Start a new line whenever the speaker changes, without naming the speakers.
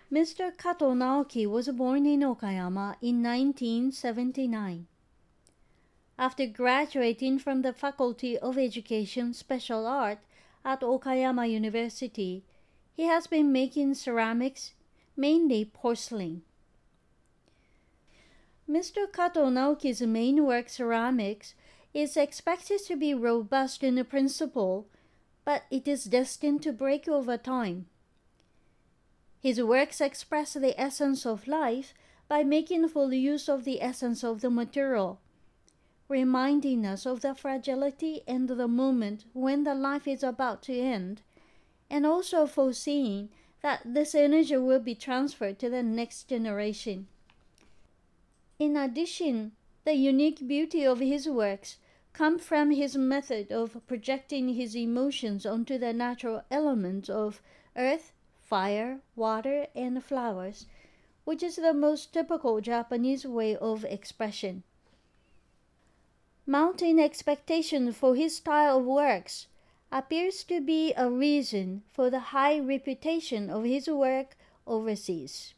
Mr. Kato Naoki was born in Okayama in 1979. After graduating from the Faculty of Education Special Art at Okayama University, he has been making ceramics, mainly porcelain. Mr. Kato Naoki's main work, ceramics, is expected to be robust in principle, but it is destined to break over time. His works express the essence of life by making full use of the essence of the material, reminding us of the fragility and the moment when the life is about to end, and also foreseeing that this energy will be transferred to the next generation. In addition, the unique beauty of his works comes from his method of projecting his emotions onto the natural elements of earth, fire, water, and flowers, which is the most typical Japanese way of expression. Mounting expectation for his style of works appears to be a reason for the high reputation of his work overseas.